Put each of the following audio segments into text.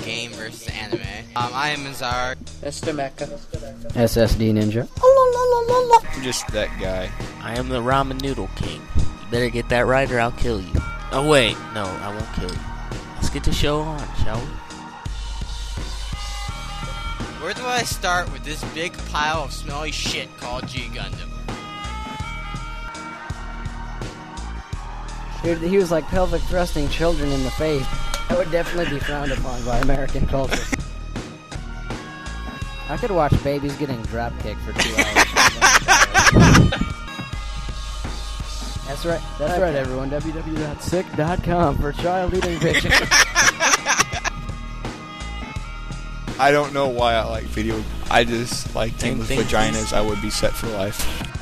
Game vs. Anime. I am Mazar. Mr. Mecha. SSD Ninja. I'm just that guy. I am the Ramen Noodle King. You better get that right or I'll kill you. Oh wait, no, I won't kill you. Let's get the show on, shall we? Where do I start with this big pile of smelly shit called G Gundam? Dude, he was like pelvic thrusting children in the face. That would definitely be frowned upon by American culture. I could watch babies getting drop kicked for 2 hours. That's right, everyone. www.sick.com for child eating pictures. I don't know why I like video. I just like things with vaginas. I would be set for life.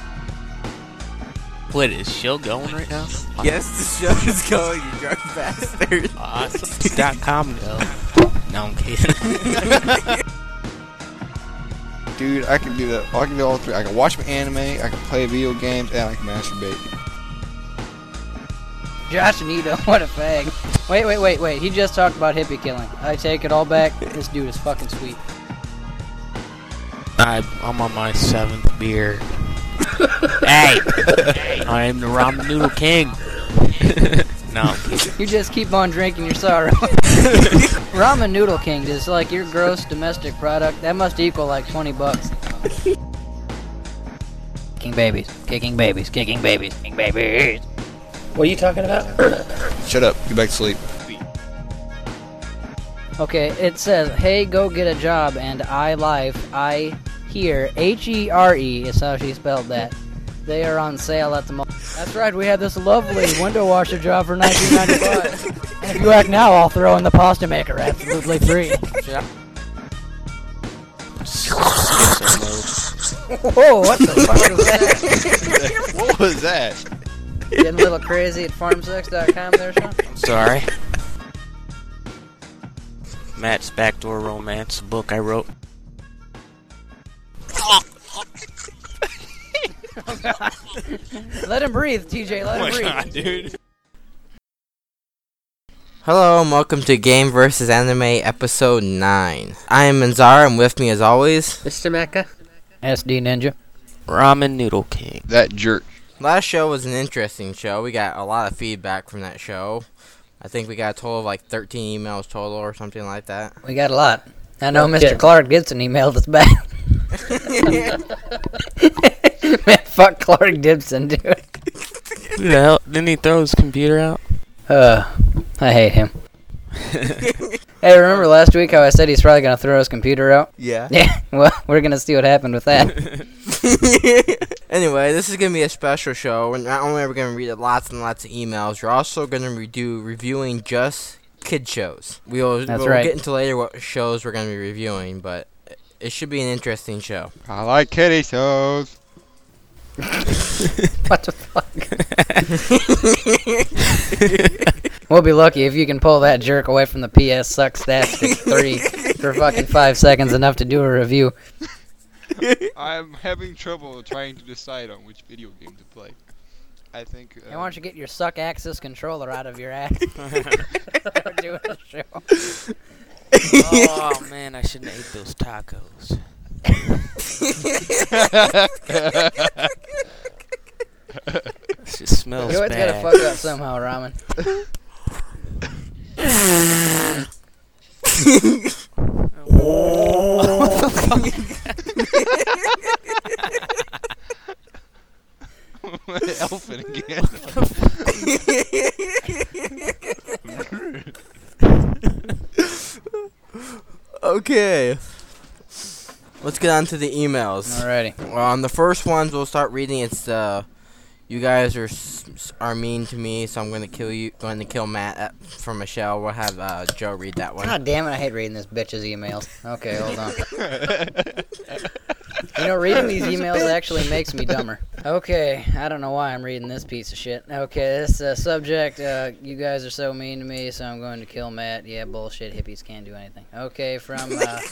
Wait, is show going right now? Yes, the show is going, you drunk bastard. Awesome.com though. No, I'm kidding. Dude, I can do that. I can do all three. I can watch anime, I can play video games, and I can masturbate. Josh Nito, what a fag. Wait. He just talked about hippie killing. I take it all back. This dude is fucking sweet. I'm on my 7th beer. Hey! I am the Ramen Noodle King. No. You just keep on drinking your sorrow. Ramen Noodle King is like your gross domestic product. That must equal like $20. Kicking babies. What are you talking about? Shut up. Get back to sleep. Okay, it says, hey, go get a job, and I hear, H-E-R-E is how she spelled that. They are on sale at the mall. That's right, we had this lovely window washer job for $19.95. And if you act now, I'll throw in the pasta maker absolutely free. Whoa, what the fuck was that? What was that? Getting a little crazy at farmsex.com there, Sean? Sorry. Matt's Backdoor Romance, a book I wrote. Let him breathe, TJ, let him breathe. God, dude. Hello and welcome to Game vs. Anime Episode 9. I am Manzar and with me as always... Mr. Mecha. SD Ninja. Ramen Noodle King. That jerk. Last show was an interesting show. We got a lot of feedback from that show. I think we got a total of like 13 emails total or something like that. We got a lot. I know Mr. Clark gets an email that's back. Man, fuck Clark Gibson, dude. Who the hell? Didn't he throw his computer out? I hate him. Hey, remember last week how I said he's probably going to throw his computer out? Yeah. Yeah, well, we're going to see what happened with that. Anyway, this is going to be a special show. Not only are we going to read lots and lots of emails, we're also going to do reviewing just kid shows. We'll get into later what shows we're going to be reviewing, but it should be an interesting show. I like kitty shows. What the fuck? We'll be lucky if you can pull that jerk away from the PS Suck Stats 3 for fucking 5 seconds enough to do a review. I'm having trouble trying to decide on which video game to play. I think... Hey, why don't you get your Suck Axis controller out of your ass? We're doing a show. Oh man, I shouldn't have ate those tacos. This just smells You always bad. gotta fuck up somehow, Ramen. Elephant again. Okay. Let's get on to the emails. Alrighty. Well, on the first ones we'll start reading, it's you guys are mean to me, so I'm going to kill Matt from Michelle. We'll have Joe read that one. God damn it, I hate reading this bitch's emails. Okay, hold on. You know, reading these emails actually makes me dumber. Okay, I don't know why I'm reading this piece of shit. Okay, this subject, you guys are so mean to me, so I'm going to kill Matt. Yeah, bullshit, hippies can't do anything. Okay, from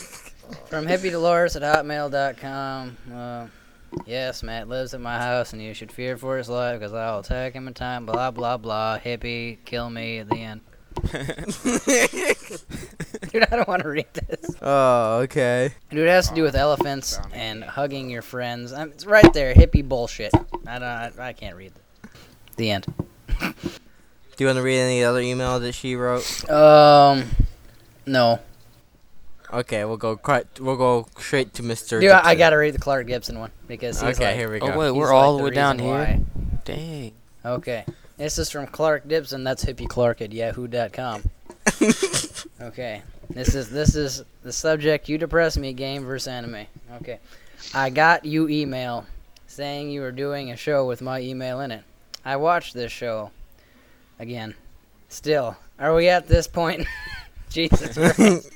hippiedolores@hotmail.com. Yes, Matt lives at my house, and you should fear for his life, because I'll attack him in time, blah, blah, blah. Hippie, kill me at the end. Dude, I don't want to read this. Oh, okay. Dude, it has to do with elephants and hugging your friends. It's right there, hippie bullshit. I can't read it. The end. Do you want to read any other email that she wrote? No. Okay, we'll go straight to Mr. Dude, I gotta read the Clark Gibson one because he's okay. Like, Here we go. Oh wait, we're he's all like the way down here. why. Dang. Okay, this is from Clark Gibson. That's hippieclark@yahoo.com. Okay, this is the subject. You depress me. Game versus anime. Okay, I got you email saying you were doing a show with my email in it. I watched this show. Again, still, are we at this point? Jesus Christ.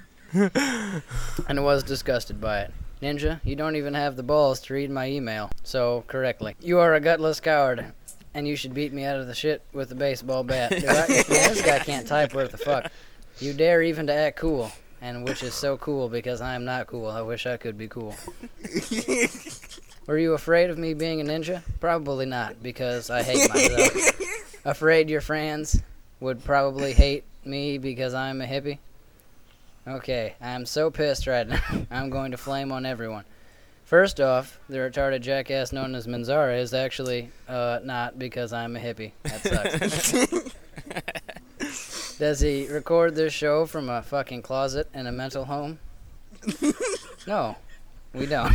And was disgusted by it. Ninja, you don't even have the balls to read my email so correctly. You are a gutless coward, and you should beat me out of the shit with a baseball bat. Man, this guy can't type worth the fuck. You dare even to act cool, and which is so cool because I am not cool. I wish I could be cool. Were you afraid of me being a ninja? Probably not, because I hate myself. Afraid your fans would probably hate me because I'm a hippie? Okay, I'm so pissed right now. I'm going to flame on everyone. First off, the retarded jackass known as Manzara is actually not because I'm a hippie. That sucks. Does he record this show from a fucking closet in a mental home? No, we don't.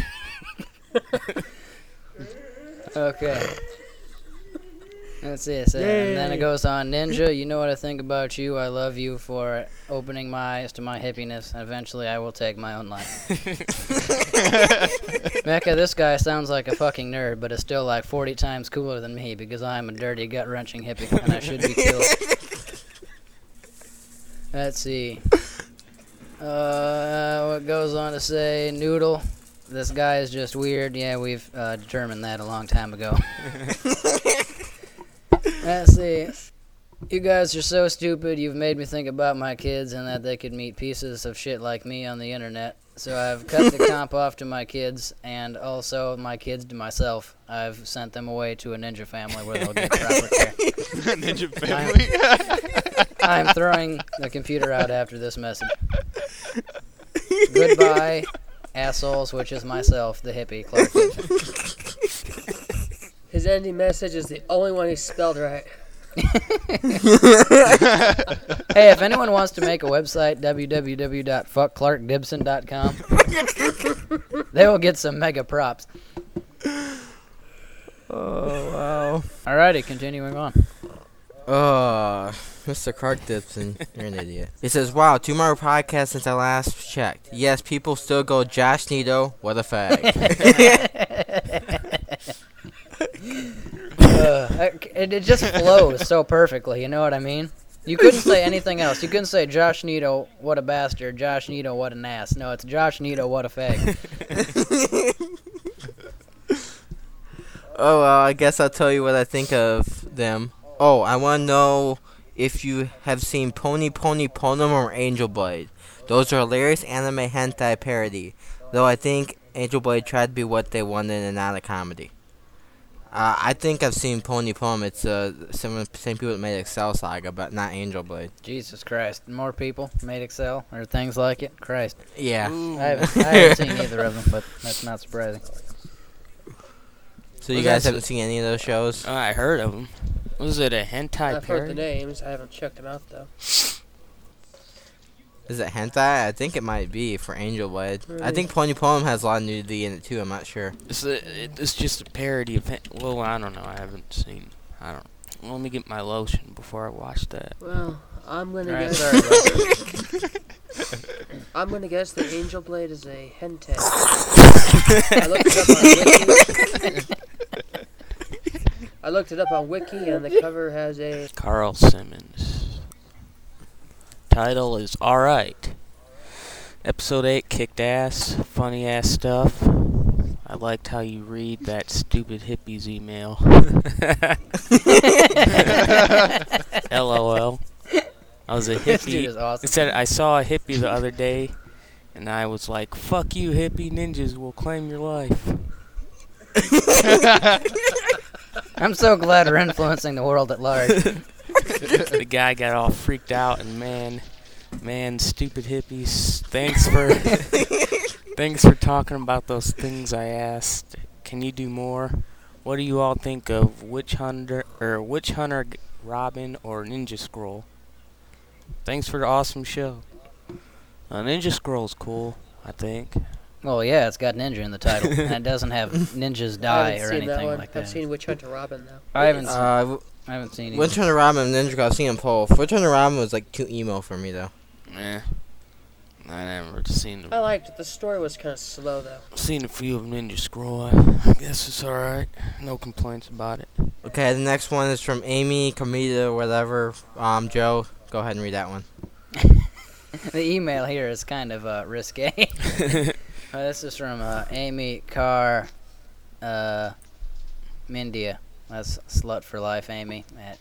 Okay. Let's see. And then it goes on. Ninja, you know what I think about you. I love you for opening my eyes to my hippiness. And eventually I will take my own life. Mecca, this guy sounds like a fucking nerd, but is still like 40 times cooler than me because I am a dirty, gut-wrenching hippie, and I should be killed. Let's see. What goes on to say? Noodle. This guy is just weird. Yeah, we've determined that a long time ago. Let's see. You guys are so stupid. You've made me think about my kids and that they could meet pieces of shit like me on the internet. So I've cut the comp off to my kids and also my kids to myself. I've sent them away to a ninja family where they'll get proper care. Ninja family? I'm throwing the computer out after this message. Goodbye, assholes, which is myself, the hippie, Clark Gibson. His ending message is the only one he spelled right. Hey, if anyone wants to make a website, www.fuckclarkgibson.com, they will get some mega props. Oh, wow. Alrighty, continuing on. Mr. Clark Gibson, you're an idiot. He says, wow, 2 more podcasts since I last checked. Yes, people still go, Josh Nito, what a fag. It just flows so perfectly, you know what I mean? You couldn't say anything else. You couldn't say Josh Nito, what a bastard, Josh Nito, what an ass. No, it's Josh Nito, what a fag. Oh, well, I guess I'll tell you what I think of them. Oh, I want to know if you have seen Pony Pony Ponum or Angel Blade. Those are hilarious anime hentai parody, though I think Angel Blade tried to be what they wanted and not a comedy. I think I've seen Pony Pony. It's same people that made Excel Saga, but not Angel Blade. Jesus Christ. More people made Excel or things like it? Christ. Yeah. I haven't seen either of them, but that's not surprising. So you guys haven't seen any of those shows? I heard of them. Was it a hentai I've heard the parody? names. I haven't checked them out, though. Is it hentai? I think it might be for Angel Blade. I think Pony Poem has a lot of nudity in it too. I'm not sure. It's just a parody of. Well, I don't know. I haven't seen. I don't. Well, let me get my lotion before I watch that. Well, I'm gonna Alright, guess. sorry, I'm gonna guess that Angel Blade is a hentai. I looked it up on Wiki, and the cover has a Carl Simmons. Title is Alright. Episode 8 kicked ass, funny ass stuff. I liked how you read that stupid hippie's email. LOL. I was a hippie. This dude is awesome. It said I saw a hippie the other day, and I was like, "Fuck you, hippie! Ninjas will claim your life." I'm so glad we're influencing the world at large. The guy got all freaked out, and man, Man, stupid hippies. Thanks for talking about those things I asked. Can you do more? What do you all think of Witch Hunter, Robin, or Ninja Scroll? Thanks for the awesome show. Ninja Scroll's cool, I think. Well, yeah, it's got ninja in the title, and it doesn't have ninjas die or anything like that. I've seen Witch Hunter Robin, though. I haven't seen either. Witch Hunter Robin and Ninja Scroll, I've seen them both. Witch Hunter Robin was like too emo for me, though. I never seen them. I liked it. The story was kind of slow, though. I've seen a few of Ninja Scroll. I guess it's alright. No complaints about it. Okay, the next one is from Amy, Kamita, whatever. Joe, go ahead and read that one. The email here is kind of risque. This is from Amy Carr Mindia. That's slutforlifeamy at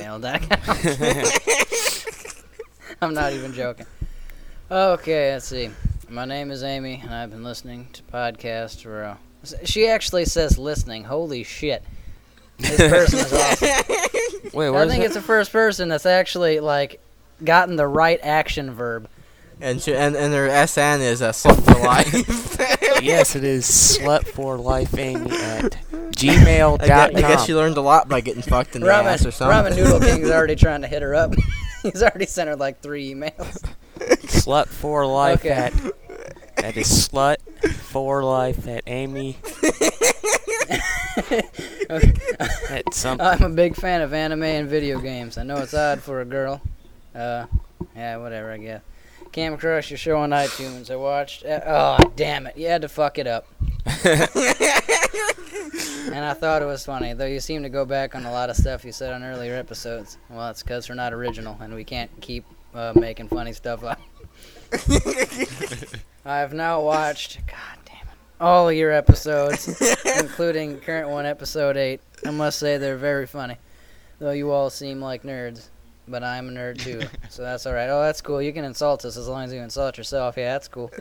gmail.com. I'm not even joking. Okay, let's see. My name is Amy, and I've been listening to podcasts for... she actually says listening. Holy shit. This person is awesome. Wait, I think it's the first person that's actually, like, gotten the right action verb. And their SN is slut for life. Yes, it is slutforlifeamy at gmail.com. I guess she learned a lot by getting fucked in the ass or something. Ramen Noodle King's already trying to hit her up. He's already sent her like 3 emails. Slut for life Okay. that is slut for life at Amy. At something. I'm a big fan of anime and video games. I know it's odd for a girl. Yeah, whatever, I guess. Came across your show on iTunes. I watched... oh, damn it. You had to fuck it up. And I thought it was funny, though you seem to go back on a lot of stuff you said on earlier episodes. Well, that's because we're not original, and we can't keep making funny stuff up. I've now watched... God damn it. All of your episodes, including current one, episode 8. I must say they're very funny, though you all seem like nerds. But I'm a nerd too, so that's alright. Oh, that's cool. You can insult us as long as you insult yourself. Yeah, that's cool.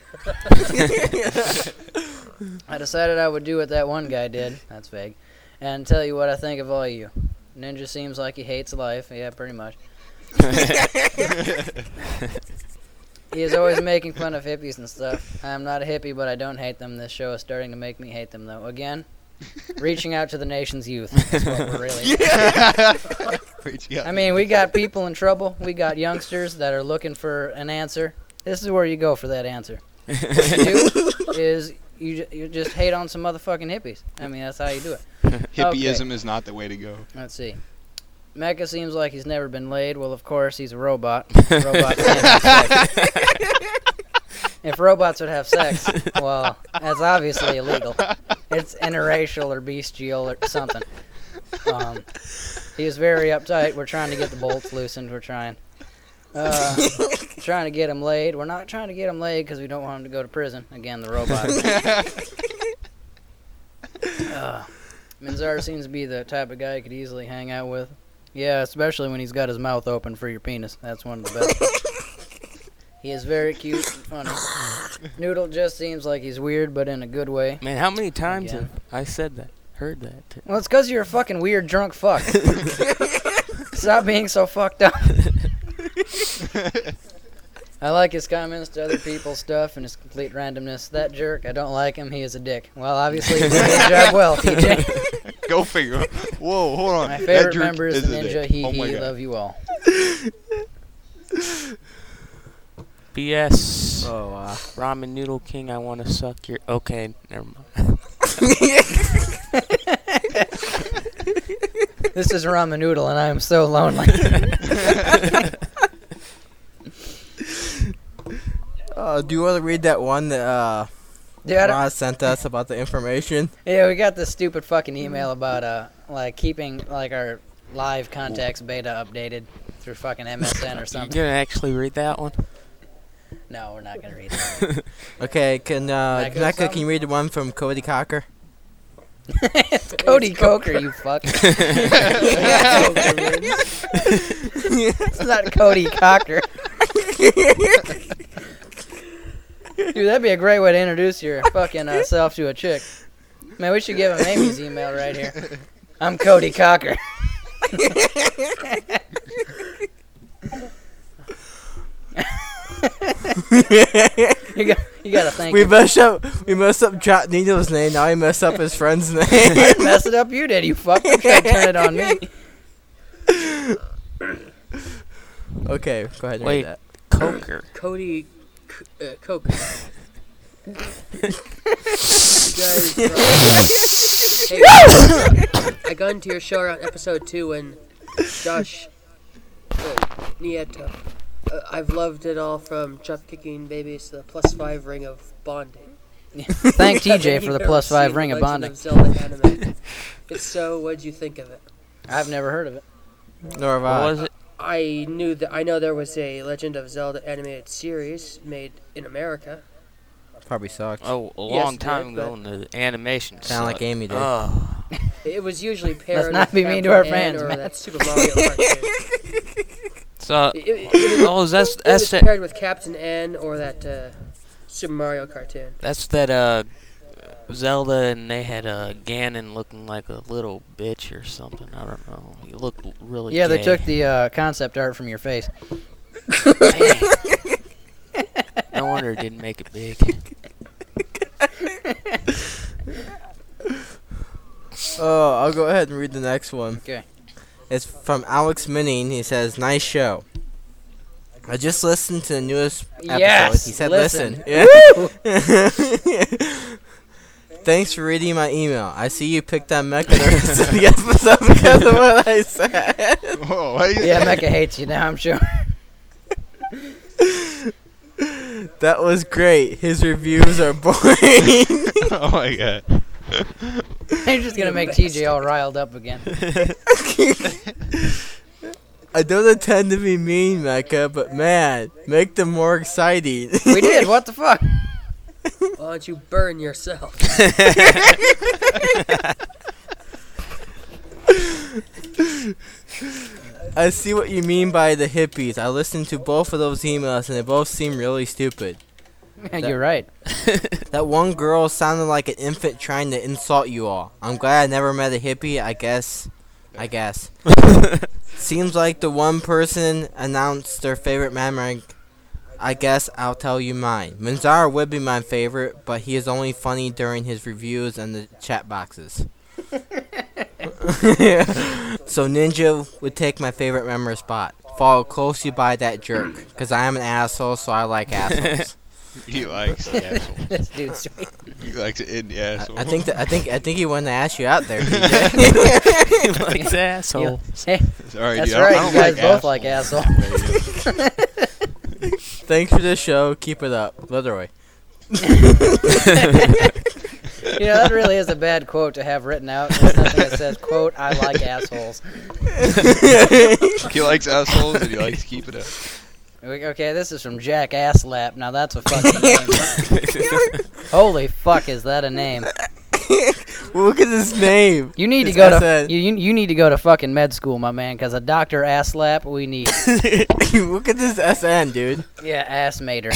I decided I would do what that one guy did. That's vague. And tell you what I think of all of you. Ninja seems like he hates life. Yeah, pretty much. He is always making fun of hippies and stuff. I'm not a hippie, but I don't hate them. This show is starting to make me hate them, though. Again, reaching out to the nation's youth. That's what we're really... I mean, we got people in trouble. We got youngsters that are looking for an answer. This is where you go for that answer. What you do is you just hate on some motherfucking hippies. I mean, that's how you do it. Hippieism is not the way to go. Let's see. Mecha seems like he's never been laid. Well, of course, he's a robot. Robots can't have sex. If robots would have sex, well, that's obviously illegal. It's interracial or bestial or something. He is very uptight. We're trying to get the bolts loosened. We're trying to get him laid. We're not trying to get him laid because we don't want him to go to prison. Again, the robot. Minzar seems to be the type of guy you could easily hang out with. Yeah, especially when he's got his mouth open for your penis. That's one of the best. He is very cute and funny. Noodle just seems like he's weird, but in a good way. Man, how many times have I said that? Heard that. Well, it's because you're a fucking weird drunk fuck. Stop being so fucked up. I like his comments to other people's stuff and his complete randomness. That jerk, I don't like him. He is a dick. Well, obviously, he did his job well, TJ. Go figure. Whoa, hold on. My favorite member is the Ninja. He love you all. BS. Oh, Ramen Noodle King, I want to suck your... Okay, never mind. This is Ramen Noodle, and I am so lonely. Do you want to read that one that Ross sent us about the information? Yeah, we got this stupid fucking email about like keeping like our live contacts beta updated through fucking MSN or something. You gonna actually read that one? No, we're not gonna read that. Okay, can you read the one from Cody Cocker? It's Cody Coker, you fuck. It's not Cody Cocker. Dude, that'd be a great way to introduce your fucking self to a chick. Man, we should give him Amy's email right here. I'm Cody Cocker. You gotta thank We him. messed up Jack Nino's name. Now we messed up his friend's name. I didn't mess it up. You did. You fucking tried to turn it on me. Okay, go ahead and Wait. read that. Coker. Cody Coker. You guys, hey, I got into your show around episode 2 when Josh Nieto. I've loved it all from drop kicking babies to the +5 ring of bonding. Thank TJ for the +5 ring of bonding. Legend of Zelda anime. If so, what'd you think of it? I've never heard of it. Nor have What I. was it? I know there was a Legend of Zelda animated series made in America. Probably sucks. Oh, a Yes, long it time did, ago when the animation Sound like sucked. Amy did. Oh. It was usually paired not with be mean to Captain our N fans, or man. that Super Mario cartoon. So, It was that's paired with Captain N or that Super Mario cartoon. that Zelda, and they had Ganon looking like a little bitch or something. I don't know. He looked really Yeah, they gay. took the concept art from your face. No wonder it didn't make it big. Oh, I'll go ahead and read the next one. Okay. It's from Alex Minning. He says, "Nice show. I just listened to the newest episode." Yes, He said, listen. "Listen." Yeah. Thanks for reading my email. I see you picked on Mecha the rest of the episode because of what I said. Whoa, why you Yeah, Mecha hates you now, I'm sure. That was great. His reviews are boring. Oh my god. You're just gonna make TJ all riled up again. I don't intend to be mean, Mecha, but man, make them more exciting. We did, what the fuck? Why don't you burn yourself? I see what you mean by the hippies. I listened to both of those emails and they both seem really stupid. You're right. That one girl sounded like an infant trying to insult you all. I'm glad I never met a hippie, I guess. Seems like the one person announced their favorite memory. I guess I'll tell you mine. Manzara would be my favorite, but he is only funny during his reviews and the chat boxes. So Ninja would take my favorite memory spot. Followed closely by that jerk. Because I am an asshole, so I like assholes. He likes the asshole. This dude's sweet. He likes it in the asshole. I think he wanted to ask you out there, DJ. He likes asshole. Hey, Sorry, that's dude. right, I don't you guys like both like assholes. asshole. Thanks for the show. Keep it up. Leatheroy. You know, that really is a bad quote to have written out. There's nothing that says, quote, I like assholes. He likes assholes and he likes to keep it up. Okay, this is from Jack Asslap. Now that's a fucking name. Holy fuck, is that a name? Look at his name. You need to It's go to SN. you need to go to fucking med school, my man, because a Dr. Asslap we need. Look at this SN, dude. Yeah, ass mater.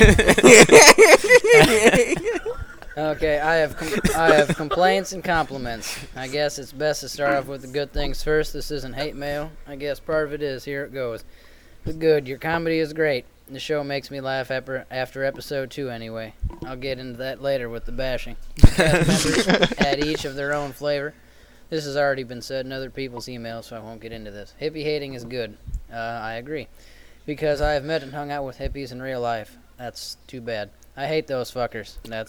Okay, I have complaints and compliments. I guess it's best to start off with the good things first. This isn't hate mail. I guess part of it is. Here it goes. The good. Your comedy is great. The show makes me laugh after episode 2 anyway. I'll get into that later with the bashing. Cast members add each of their own flavor. This has already been said in other people's emails, so I won't get into this. Hippie hating is good. I agree. Because I have met and hung out with hippies in real life. That's too bad. I hate those fuckers. That's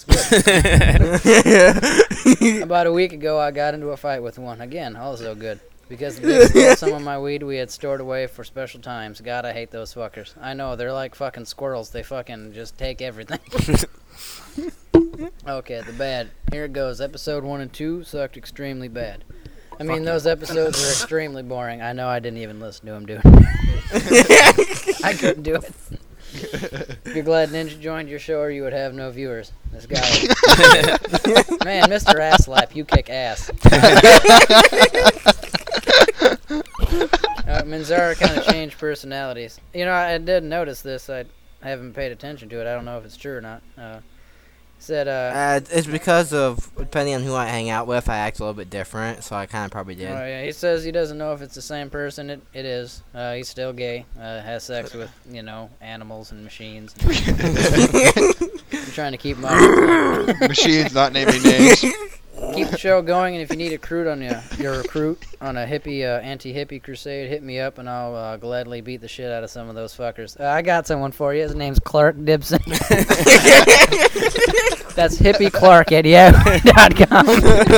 good. About a week ago, I got into a fight with one. Again, also good. Because the bitch stole some of my weed we had stored away for special times. God, I hate those fuckers. I know, they're like fucking squirrels. They fucking just take everything. Okay, the bad. Here it goes. Episode 1 and 2 sucked extremely bad. I mean, those episodes are extremely boring. I know I didn't even listen to them, dude. I couldn't do it. You're glad Ninja joined your show or you would have no viewers. This guy. Man, Mr. Asslap, you kick ass. Manzara kind of changed personalities. You know, I did notice this. I haven't paid attention to it. I don't know if it's true or not. Said, it's because of, depending on who I hang out with, I act a little bit different, so I kind of probably did. Oh, yeah, he says he doesn't know if it's the same person. It is. He's still gay. Has sex with, animals and machines. I'm trying to keep my... Machines, not naming names. Keep the show going, and if you need a recruit on a hippie, anti-hippie crusade, hit me up, and I'll gladly beat the shit out of some of those fuckers. I got someone for you. His name's Clark Dibson. That's hippieclark at yahoo.com.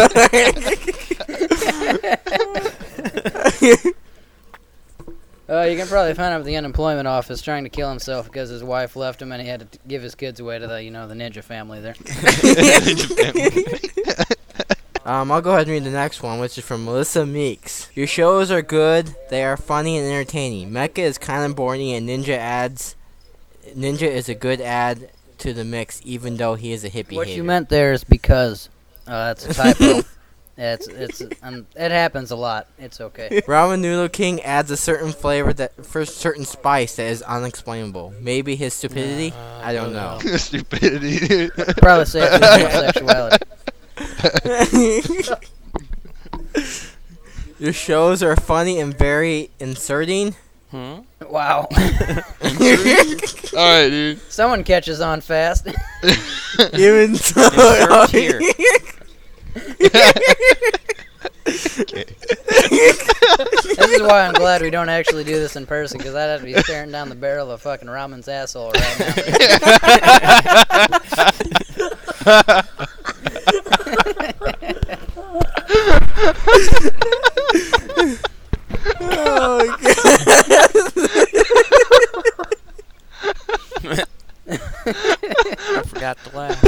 You can probably find him at the unemployment office trying to kill himself because his wife left him and he had to give his kids away to the ninja family there. I'll go ahead and read the next one, which is from Melissa Meeks. Your shows are good. They are funny and entertaining. Mecha is kind of boring, and Ninja is a good add to the mix, even though he is a hippie What hater. you meant there is because that's a typo. It happens a lot. It's okay. Ramen Noodle King adds a certain flavor for certain spice that is unexplainable. Maybe his stupidity? I don't know. Stupidity. Probably say it's his homosexuality. Your shows are funny and very inserting. Wow. Alright, dude. Someone catches on fast. Even so, Insert here. This is why I'm glad we don't actually do this in person, because I'd have to be staring down the barrel of fucking Ramen's asshole right now. Oh, God. I forgot to laugh.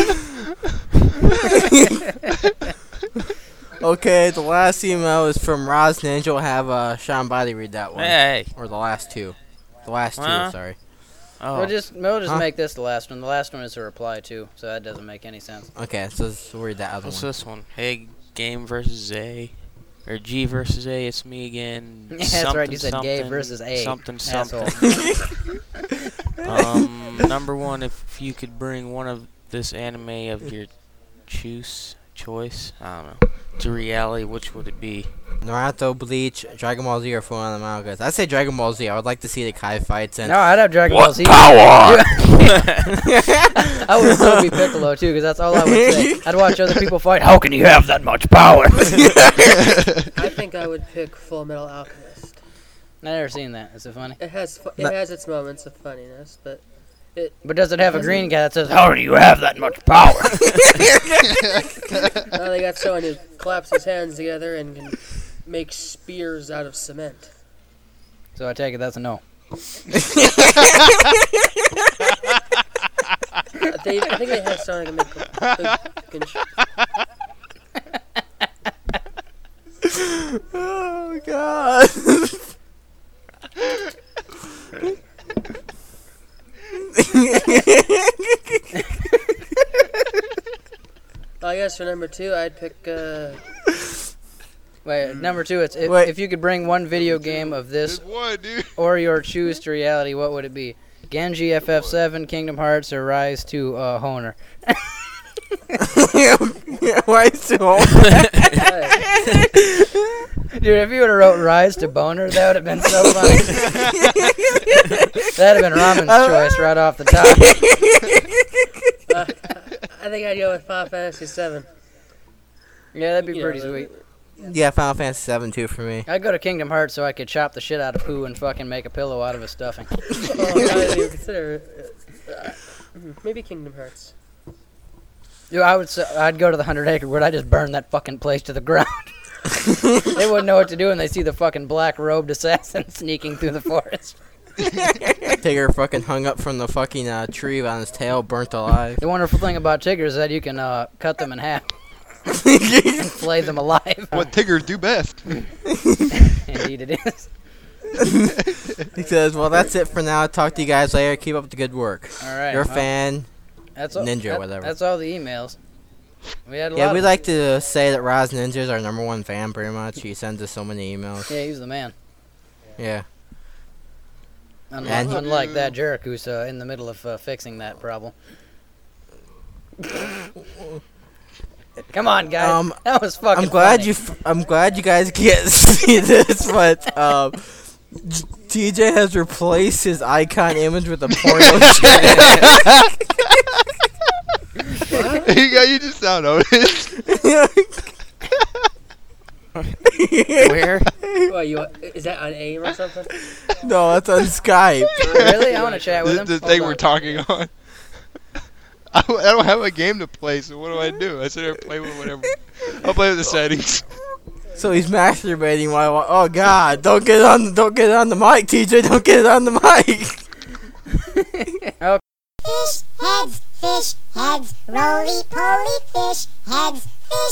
Okay, the last email is from Roz Ninja. We'll have Sean Body read that one. Hey. Or the last two. The last two, sorry. Oh. We'll just make this the last one. The last one is a reply to, so that doesn't make any sense. Okay, so we'll read that other What's one. this one? Hey, game versus A. Or G versus A, it's me again. Yeah, that's right, you said gay versus A. Something. Asshole. Number one, if you could bring one of this anime of your choice, I don't know, to reality, which would it be? Naruto, Bleach, Dragon Ball Z, or Full Metal Mangas. I'd say Dragon Ball Z. I would like to see the Kai fights. And No, I'd have Dragon Ball Z. power? I would still be Piccolo, too, because that's all I would say. I'd watch other people fight. How can you have that much power? I think I would pick Full Metal Alchemist. I've never seen that. Is it funny? It has its moments of funniness, but But does it have a green guy that says, how do you have that much power? they got someone who claps his hands together and can make spears out of cement. So I take it that's a no. I think they have someone who can make Oh, God. I guess for number two, I'd pick. Wait, number two, it's if you could bring one video game of this or your choose to reality, what would it be? Genji, FF7, Kingdom Hearts, or Rise to Honer? Rise to Honer? Dude, if you would have wrote Rise to Boner, that would have been so funny. That would have been Ramen's choice right off the top. I think I'd go with Final Fantasy VII. Yeah, that'd be pretty sweet. Yeah, Final Fantasy 7 too for me. I'd go to Kingdom Hearts so I could chop the shit out of Pooh and fucking make a pillow out of his stuffing. I didn't even consider maybe Kingdom Hearts. Dude, I'd go to the 100 Acre Wood. I'd just burn that fucking place to the ground. They wouldn't know what to do when they see the fucking black-robed assassin sneaking through the forest. Tigger fucking hung up from the fucking tree on his tail, burnt alive. The wonderful thing about Tigger is that you can cut them in half and flay them alive. What Tigger do best. Indeed it is. He says, well, that's it for now. Talk to you guys later. Keep up the good work. All right. Your fan, that's all, Ninja, whatever. That's all the emails. We had a Yeah, lot we of like to say that Roz Ninja is our number one fan, pretty much. He sends us so many emails. Yeah, he's the man. Yeah. Unlike that jerk who's in the middle of fixing that problem. Come on, guys. That was fucking I'm glad you guys can't see this, but TJ has replaced his icon image with a porno What? You just now noticed. Where? What, is that on AIM or something? No, that's on Skype. Really? I want to chat with him. The thing we're talking on. I don't have a game to play, so what do? I sit there and play with whatever. I'll play with the settings. So he's masturbating while. Oh God! Don't get it on the mic, TJ. Don't get it on the mic. Okay. Fish heads, roly-poly fish heads,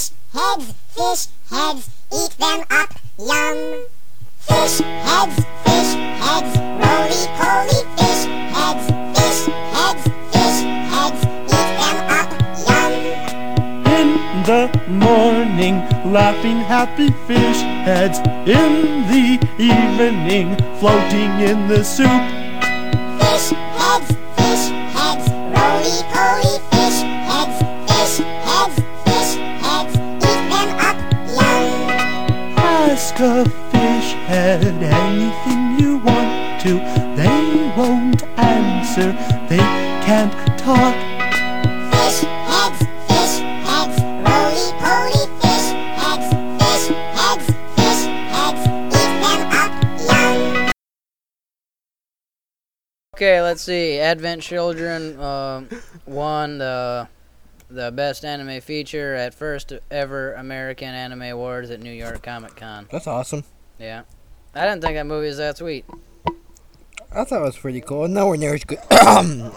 eat them up, yum. Fish heads, roly-poly fish heads, eat them up, yum. In the morning, laughing happy fish heads. In the evening, floating in the soup. Fish heads, roly-poly fish heads, eat them up, yum. Ask a fish head anything you want to. They won't answer, they can't talk. Fish heads, roly-poly fish heads, eat them up, yum. Okay, let's see. Advent Children won the best anime feature at first ever American Anime Awards at New York Comic Con. That's awesome. Yeah. I didn't think that movie was that sweet. I thought it was pretty cool. Nowhere near as good. Whoa.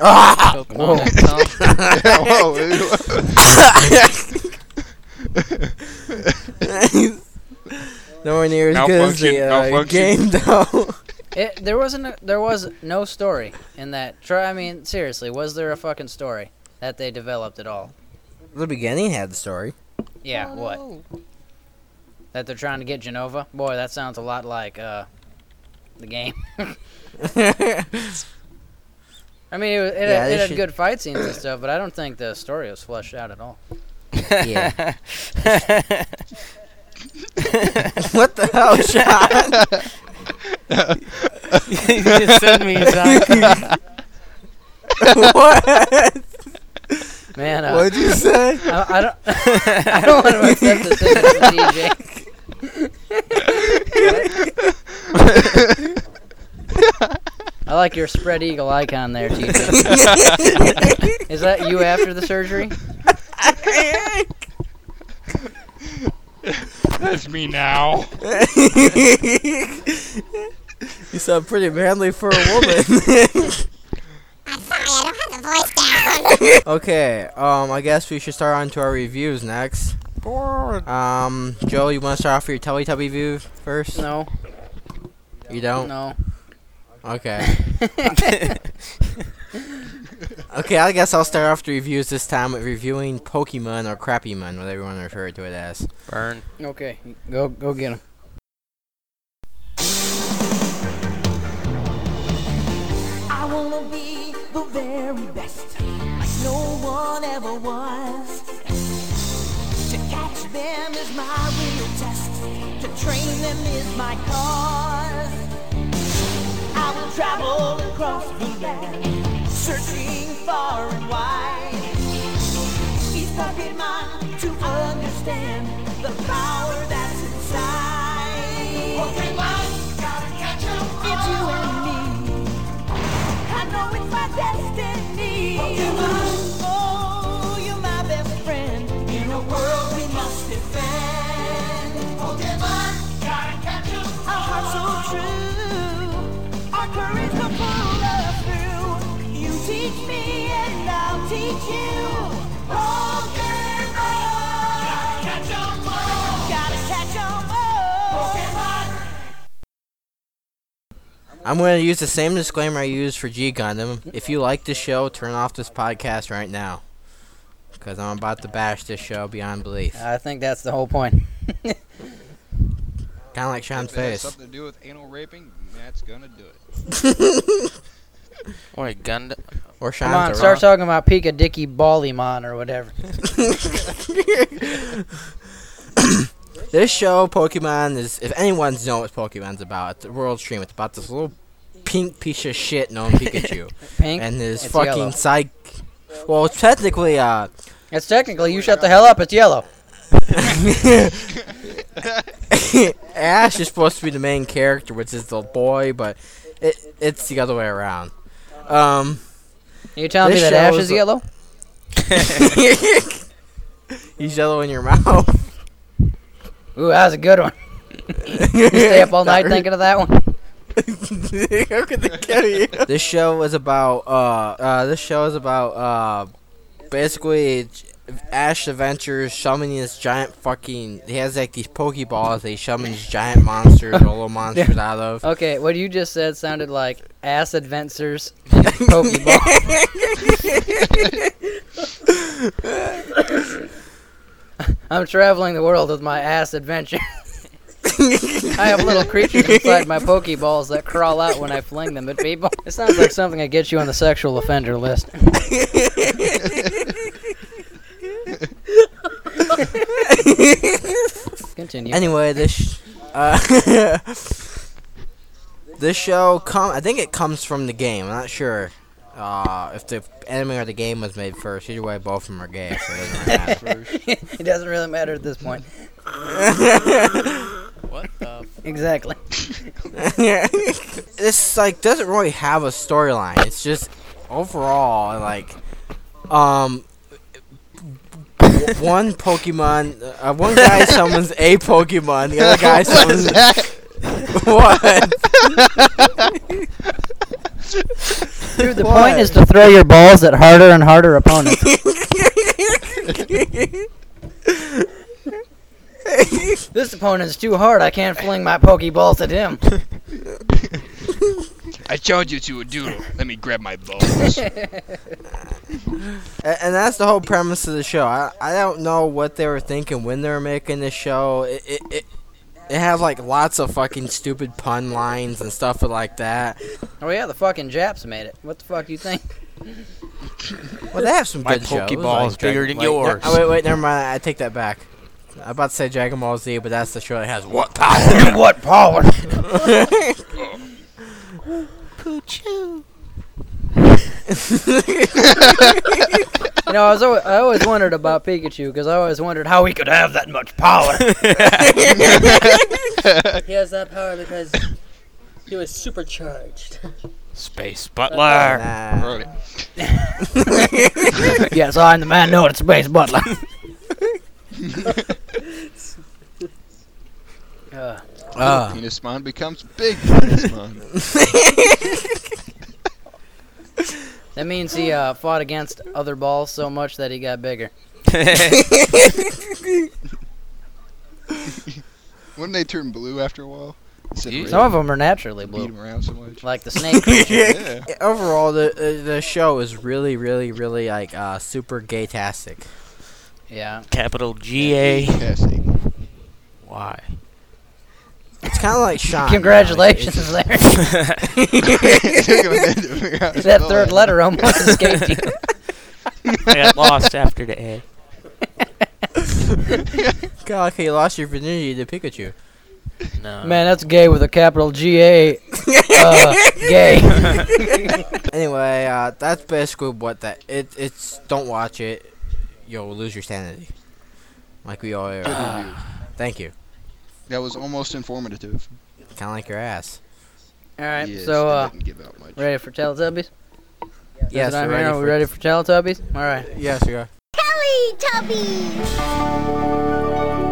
Nowhere near as good as the game, though. There was no story in that. I mean, seriously, was there a fucking story that they developed at all? The beginning had the story. Yeah, what? That they're trying to get Genova? Boy, that sounds a lot like the game. I mean, it had good fight scenes and stuff, but I don't think the story was fleshed out at all. Yeah. What the hell, Sean? You just sent me his icon. What? Man, what'd you say? I don't want to accept the thing from TJ. I like your spread eagle icon there, TJ. Is that you after the surgery? That's me now. You sound pretty manly for a woman. I'm sorry, I don't have the voice down. Okay, I guess we should start on to our reviews next. Joe, you want to start off with your Teletubby review first? No. You don't? No. Okay. Okay, I guess I'll start off the reviews this time with reviewing Pokemon or Crappymon, whatever you want to refer to it as. Burn. Okay, go get him. I wanna be the very best, like no one ever was. To catch them is my real test, to train them is my cause. I will travel across the land, searching far and wide. Each Pokemon to understand the power that's inside. Pokemon, gotta catch 'em all. It's you and me. I know it's my destiny. Pokemon, oh, you're my best friend. In a world we must defend. Pokemon, gotta catch 'em all. Our hearts so true, our courage will pull us through. You teach me and I'll teach you. Pokemon, gotta catch 'em all. Gotta catch 'em all. Pokemon. I'm going to use the same disclaimer I used for G Gundam. If you like this show, turn off this podcast right now. Because I'm about to bash this show beyond belief. I think that's the whole point. Kind of like Sean's If it has face. something to do with anal raping, Matt's gonna do it. Wait, Gundam? Or Come on, start talking about Pika Dicky Ballymon or whatever. This show, Pokemon, is, if anyone knows what Pokemon's about, it's a world stream. It's about this little pink piece of shit known Pikachu. Pink? And his It's fucking yellow. side... Well, it's technically, It's technically, you shut the hell up, it's yellow. Ash is supposed to be the main character, which is the boy, but it's the other way around. You telling me that Ash is yellow? He's yellow in your mouth. Ooh, that was a good one. You stay up all night thinking of that one? How could they kill you? This show is about basically Ash Adventures summoning this giant fucking. He has like these Pokeballs that he summons giant monsters or little monsters out of. Okay, what you just said sounded like Ass Adventures and Pokeball. I'm traveling the world with my ass adventure. I have little creatures inside my Pokeballs that crawl out when I fling them at people. It sounds like something that gets you on the sexual offender list. Continue. Anyway, this show I think it comes from the game. I'm not sure if the anime or the game was made first. Either way, both of them are gay, so it doesn't really matter. It doesn't really matter at this point. What the? Exactly. This like doesn't really have a storyline. It's just overall like one Pokemon, one guy summons a Pokemon, the other guy summons what? Dude, the point is to throw your balls at harder and harder opponents. This opponent's too hard. I can't fling my Pokeballs at him. I challenge you to a duel. Let me grab my balls. And that's the whole premise of the show. I don't know what they were thinking when they were making this show. It had like lots of fucking stupid pun lines and stuff like that. Oh yeah, the fucking Japs made it. What the fuck you think? Well, they have some My good shows. Pokeball is bigger than yours. Wait, never mind. I take that back. I'm about to say Dragon Ball Z, but that's the show that has what power? What power? Poochoo. You know, I always wondered about Pikachu because I always wondered how he could have that much power. He has that power because he was supercharged. Space Butler. Nah. Yes, I'm the man known as Space Butler. Penismon becomes Big Penismon. That means he fought against other balls so much that he got bigger. Wouldn't they turn blue after a while? Some of them are naturally blue. Beat 'em around so much. Like the snake creature. Yeah. Overall, the show is really like super gay-tastic. Yeah. Capital G-A. Fantastic. Why? It's kind of like Sean. Congratulations there. That third letter almost escaped you. I got lost after the A. Kind of like you lost your virginity to Pikachu. No. Man, that's gay with a capital G-A. Gay. Anyway, that's basically what it's. Don't watch it. You'll lose your sanity. Like we all. Thank you. That was almost informative. Kind of like your ass. All right, Yes, so I didn't give out much. ready for Teletubbies? Yes, Are we're we ready for Teletubbies? All right. Yes, we are. Teletubbies!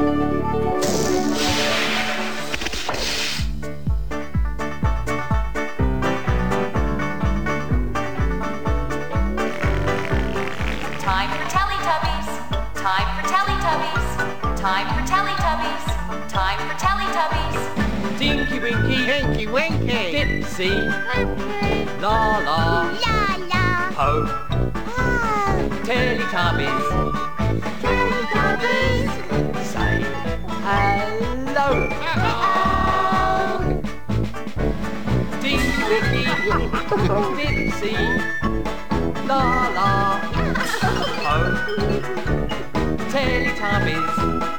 Time for Teletubbies. Time for Teletubbies. Time for Teletubbies. Time for Teletubbies. Tinky Winky, Tinky Winky, Dipsy, La La, La la! Ho, Oh! Teletubbies, Teletubbies! say hello. Tinky Winky, Dipsy, La la. Oh. Teletubbies.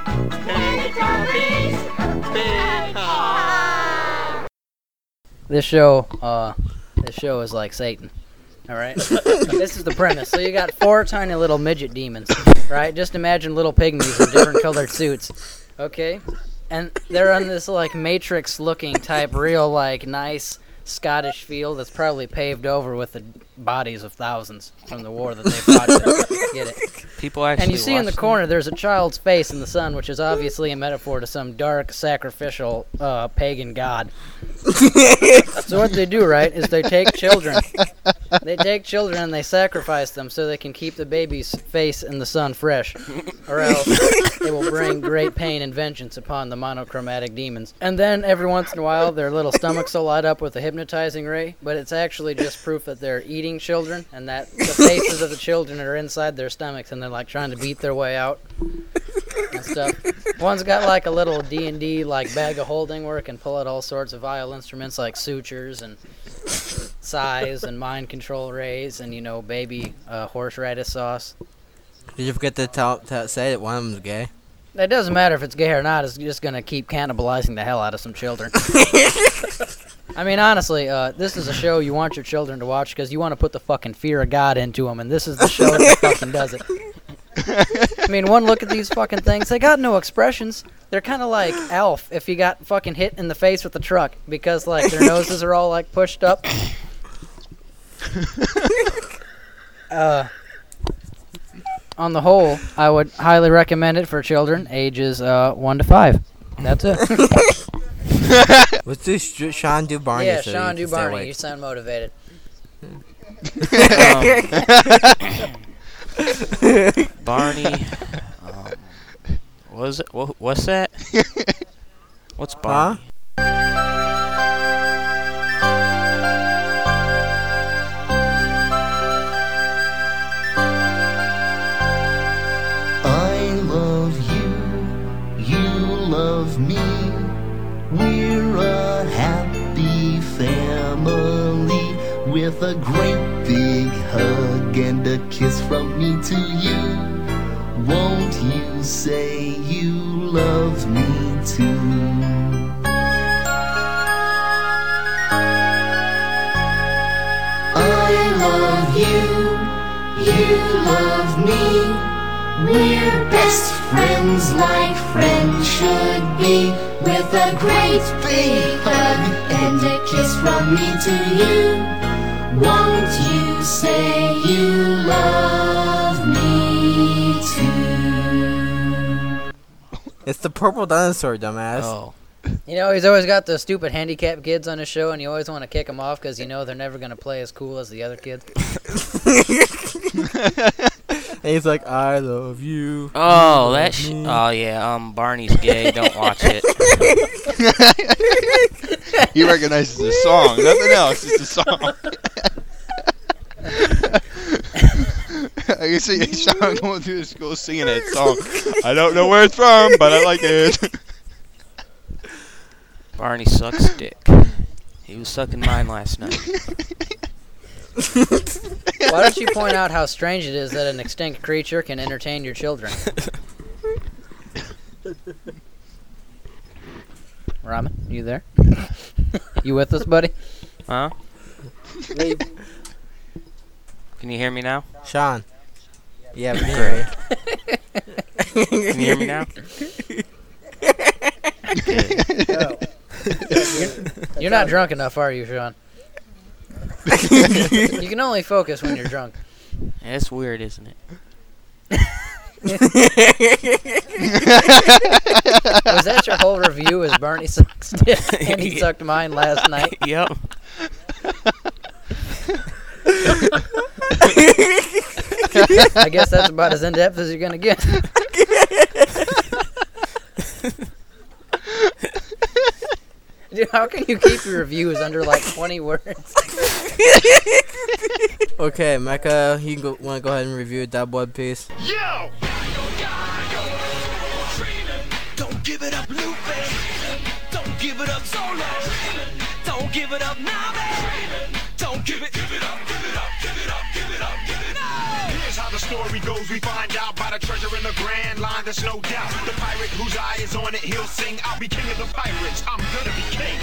Teletubbies. Bedtime. This show is like Satan. All right. This is the premise. So you got 4 tiny little midget demons, right? Just imagine little pygmies in different colored suits. Okay? And they're on this like Matrix-looking type, real like nice Scottish field that's probably paved over with the bodies of thousands from the war that they fought. Get it? People actually. And you see in the corner, there's a child's face in the sun, which is obviously a metaphor to some dark, sacrificial, pagan god. So what they do, right, is they take children. They take children and they sacrifice them so they can keep the baby's face in the sun fresh, or else it will bring great pain and vengeance upon the monochromatic demons. And then every once in a while, their little stomachs will light up with a hypnotizing ray, but it's actually just proof that they're eating children and that the faces of the children are inside their stomachs and they're like trying to beat their way out and stuff. One's got like a little D&D like bag of holding where it can pull out all sorts of vile instruments like sutures and sighs and mind control rays and, you know, baby horseradish sauce. Did you forget to say that one of them's gay? It doesn't matter if it's gay or not. It's just going to keep cannibalizing the hell out of some children. I mean, honestly, this is a show you want your children to watch because you want to put the fucking fear of God into them, and this is the show that fucking does it. I mean, one look at these fucking things. They got no expressions. They're kind of like Alf if he got fucking hit in the face with a truck because, like, their noses are all, like, pushed up. On the whole, I would highly recommend it for children ages 1 to 5. That's it. What's this Sean do Barney? Yeah, Sean do Barney. You sound motivated. Barney. What's that? What's Barney? I love you, you love me. We're a happy family with a great big hug and a kiss from me to you. Won't you say you love me too? I love you, you love me. We're best friends like friends should be, with a great big hug and a kiss from me to you. Won't you say you love me too? It's the purple dinosaur, dumbass. Oh. You know, he's always got the stupid handicapped kids on his show, and you always want to kick them off because you know they're never going to play as cool as the other kids. And he's like, I love you. Oh, oh yeah, Barney's gay. Don't watch it. He recognizes the song, nothing else. It's the song. I can see Sean going through the school singing that song. I don't know where it's from, but I like it. Barney sucks dick. He was sucking mine last night. Why don't you point out how strange it is that an extinct creature can entertain your children? Ramen, you there? You with us, buddy? Huh? Can you hear me now? Sean. Yeah, great. Can you hear me now? You're not drunk enough, are you, Sean? You can only focus when you're drunk. Yeah, it's weird, isn't it? Was that your whole review? Is Barney sucks dick and he sucked mine last night? Yep. I guess that's about as in-depth as you're gonna get. Dude, how can you keep your reviews under like 20 words? Okay, Mecca, you want to go ahead and review that One Piece? Yo! Don't give it up, Luffy. Don't give it up, Zoro. Don't give it up, Nami. Don't give it up, give it up, give it up, give it up, give it up. news, we find out by the treasure in the Grand Line. There's no doubt. The pirate whose eye is on it, he'll sing. I'll be king of the pirates. I'm gonna be king.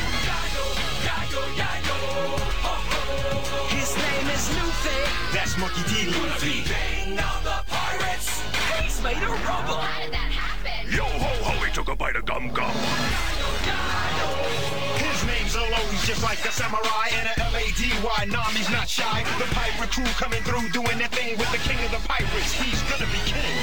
His name is Luffy. That's Monkey D. Luffy. King of the pirates. He's made a rubber. How did that happen? Yo ho ho, he took a bite of gum gum. His name's Olo, he's just like a samurai and a L-A-D-Y. Nami's not shy. The pirate crew coming through, doing their thing with the king of the pirates. He's gonna be king.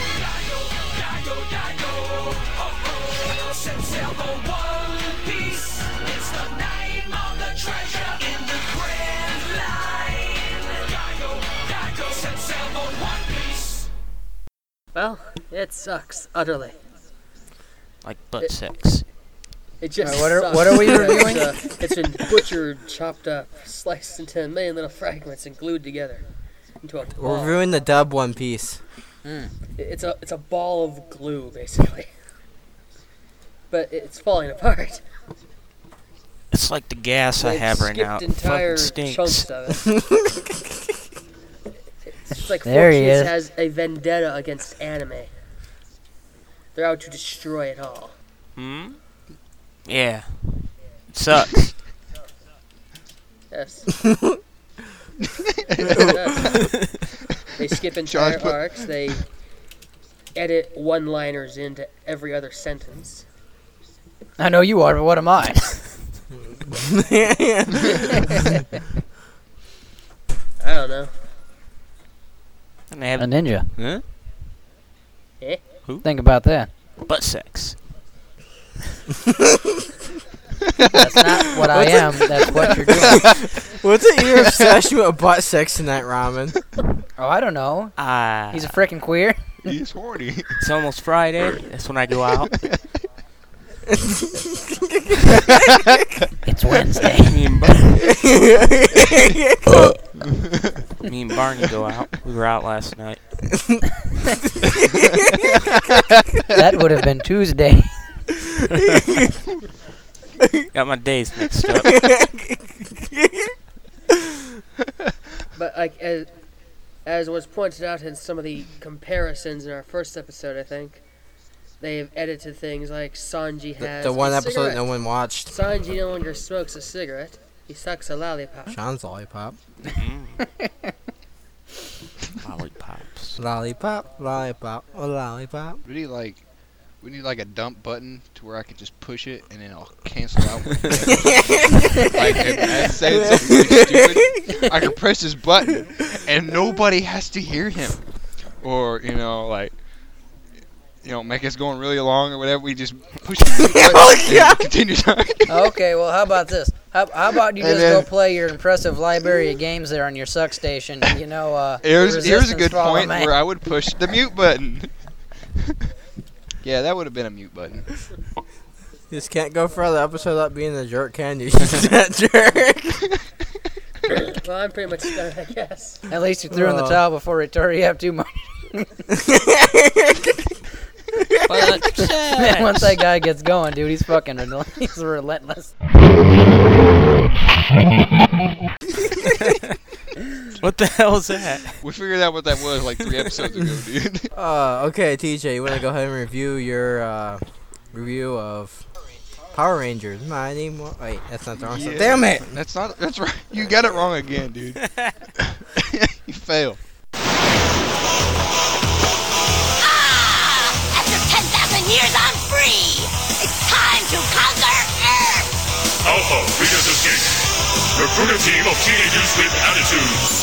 Set sail for One Piece. It's the name of the treasure in the Grand Line. Set sail for One Piece. Well, it sucks utterly. Like butt sex. It just what sucks. are we reviewing? It's been butchered, chopped up, sliced into a million little fragments, and glued together into a ball. We're reviewing the dub One Piece. It's a ball of glue, basically. But it's falling apart. It's like the gas I have right now. Skipped It fucking entire stinks. chunks of it. It's like There he Fortunes is. has a vendetta against anime. They're out to destroy it all. Yeah. It sucks. Yes. They skip entire arcs. They edit one-liners into every other sentence. I know you are, but what am I? I don't know. And they have A ninja. Huh? Eh? Think about that. Butt sex. That's not what I am. That's what you're doing. What's your obsession with butt sex tonight, Ramen? Oh, I don't know. He's a freaking queer. He's horny. It's almost Friday. That's when I go out. It's Wednesday. Me and Barney go out. We were out last night. That would have been Tuesday. Got my days mixed up. But like as was pointed out in some of the comparisons in our first episode, I think they've edited things like Sanji has The one a episode cigarette. no one watched. Sanji no longer smokes a cigarette. He sucks a lollipop. Sean's lollipop. Lollipops. Lollipop, lollipop, oh lollipop. We need like a dump button to where I can just push it and then it'll cancel out. Like if I say something really stupid, I can press this button and nobody has to hear him. Or make us going really long or whatever. We just push the button and continue talking. Okay, well, how about this? How about you just go play your impressive library of games there on your suck station? Here's a good point where I would push the mute button. Yeah, that would have been a mute button. Just can't go further episode without being the jerk, can you? That jerk. Well, I'm pretty much done, I guess. At least you threw in the towel before we tore you up too much. Man, once that guy gets going, dude, he's relentless. What the hell is that? We figured out what that was like 3 episodes ago, dude. Okay, TJ, you want to go ahead and review your review of Power Rangers? My name. Wait, that's not the wrong stuff. Damn it! That's right. You got it wrong again, dude. You failed. After 10,000 years, I'm free! It's time to conquer Earth! Alpha, Pegasus Gate. Recruit a team of teenagers with attitudes.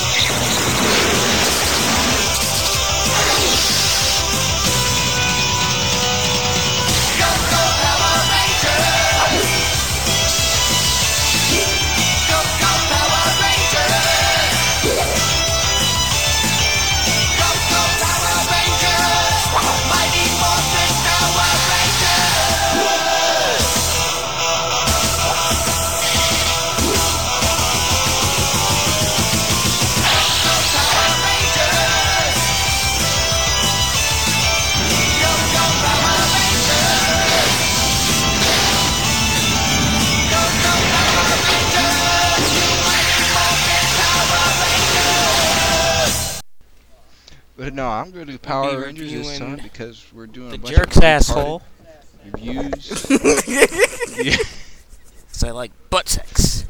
But no, I'm going to do Power Rangers this time reviewing because we're doing The a bunch Jerks of asshole. reviews. Yeah. So I like butt sex.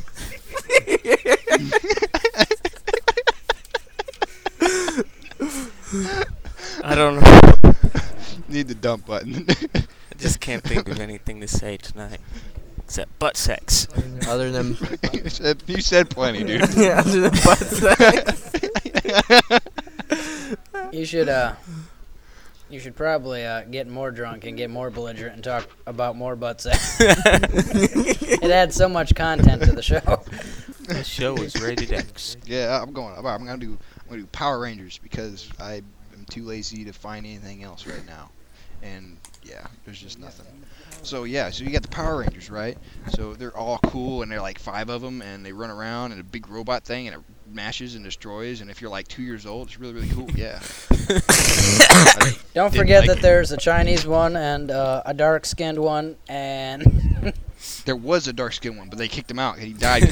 I don't know. Need the dump button. I just can't think of anything to say tonight except butt sex. Other than You said plenty, dude. yeah, other than butt sex. You should probably get more drunk and get more belligerent and talk about more butt sex. It adds so much content to the show. The show is rated X. Yeah, I'm gonna do Power Rangers because I am too lazy to find anything else right now, and yeah, there's just nothing. So yeah, so you got the Power Rangers, right? So they're all cool, and they're like 5 of them, and they run around in a big robot thing, and it mashes and destroys. And if you're like 2 years old, it's really really cool. Yeah. Don't forget that there's a Chinese one and a dark-skinned one, and There was a dark skinned one, but they kicked him out. He died.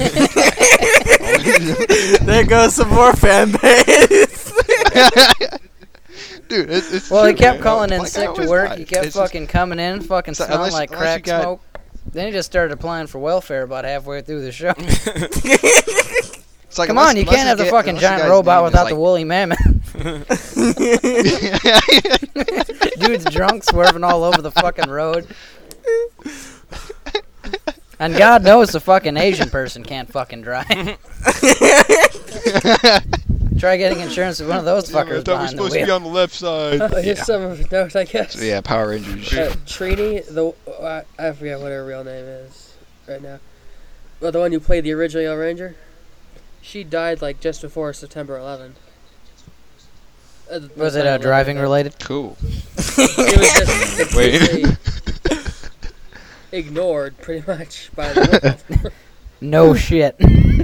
There goes some more fan base. Dude, it's well, he true, kept man. calling in Like, I sick to always work. thought. He kept It's fucking coming in, fucking So smelling unless- like unless crack you got- smoke. Then he just started applying for welfare about halfway through the show. It's like Come unless- on, you unless can't have the get- fucking unless the giant guy's robot name is, without like- the woolly mammoth. Dude's drunk, swerving all over the fucking road. And God knows the fucking Asian person can't fucking drive. Try getting insurance with one of those fuckers I thought we were behind the supposed to be wheel. on the left side. Here's some of those, I guess. So yeah, Power Rangers. Trini, I forget what her real name is right now. Well, the one who played the original Ranger, she died like just before September 11th. Was it driving related? Cool. It was just completely ignored, pretty much, by the world. No shit.